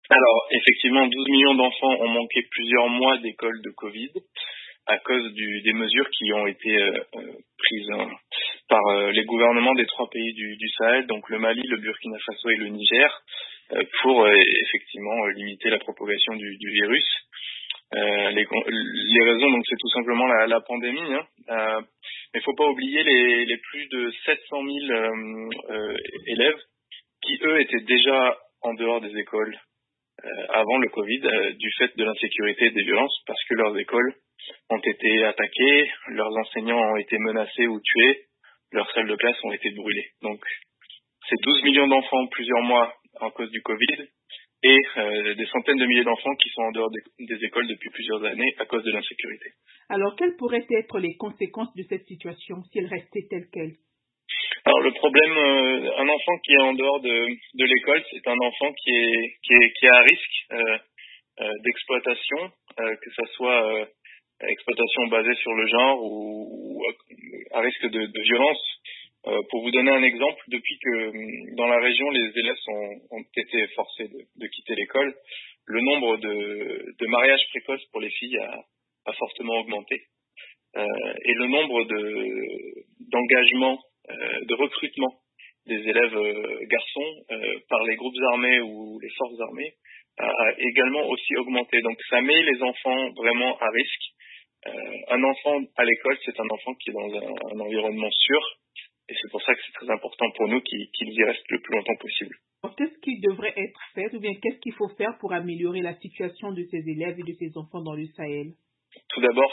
Alors, effectivement, 12 millions d'enfants ont manqué plusieurs mois d'école de Covid à cause des mesures qui ont été prises par les gouvernements des trois pays du Sahel, donc le Mali, le Burkina Faso et le Niger, pour effectivement limiter la propagation du virus. Les raisons, donc, c'est tout simplement la pandémie, hein. Mais il faut pas oublier les plus de 700 000 élèves qui, eux, étaient déjà en dehors des écoles avant le Covid, du fait de l'insécurité et des violences, parce que leurs écoles ont été attaquées, leurs enseignants ont été menacés ou tués, leurs salles de classe ont été brûlées. Donc, c'est 12 millions d'enfants plusieurs mois en cause du Covid et des centaines de milliers d'enfants qui sont en dehors des écoles depuis plusieurs années à cause de l'insécurité. Alors, quelles pourraient être les conséquences de cette situation si elle restait telle qu'elle? Alors, le problème, un enfant qui est en dehors de l'école, c'est un enfant qui est à risque d'exploitation, que ça soit exploitation basée sur le genre ou à risque de violence. Pour vous donner un exemple, depuis que dans la région les élèves ont été forcés de quitter l'école, le nombre de mariages précoces pour les filles a fortement augmenté. Et le nombre d'engagements, de recrutement des élèves garçons par les groupes armés ou les forces armées a également aussi augmenté. Donc ça met les enfants vraiment à risque. Un enfant à l'école, c'est un enfant qui est dans un environnement sûr, et c'est pour ça que c'est très important pour nous qu'ils y restent le plus longtemps possible. Alors, qu'est-ce qui devrait être fait, ou bien qu'est-ce qu'il faut faire pour améliorer la situation de ces élèves et de ces enfants dans le Sahel? Tout d'abord,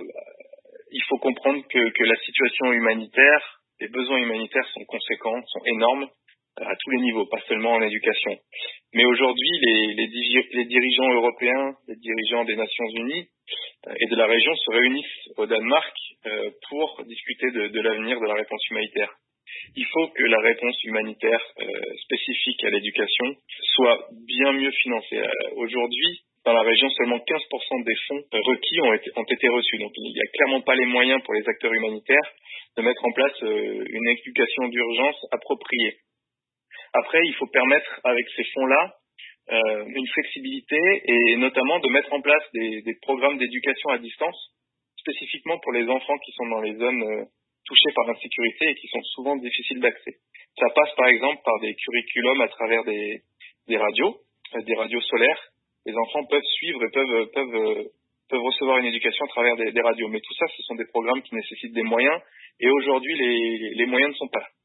il faut comprendre que la situation humanitaire, les besoins humanitaires sont conséquents, sont énormes à tous les niveaux, pas seulement en éducation. Mais aujourd'hui, les dirigeants européens, les dirigeants des Nations Unies et de la région se réunissent au Danemark pour discuter de l'avenir de la réponse humanitaire. Il faut que la réponse humanitaire spécifique à l'éducation soit bien mieux financée. Aujourd'hui, dans la région, seulement 15% des fonds requis ont été reçus. Donc il n'y a clairement pas les moyens pour les acteurs humanitaires de mettre en place une éducation d'urgence appropriée. Après, il faut permettre avec ces fonds-là une flexibilité et notamment de mettre en place des programmes d'éducation à distance, spécifiquement pour les enfants qui sont dans les zones touchées par l'insécurité et qui sont souvent difficiles d'accès. Ça passe par exemple par des curriculums à travers des radios solaires. Les enfants peuvent suivre et peuvent recevoir une éducation à travers des radios. Mais tout ça, ce sont des programmes qui nécessitent des moyens et aujourd'hui, les moyens ne sont pas là.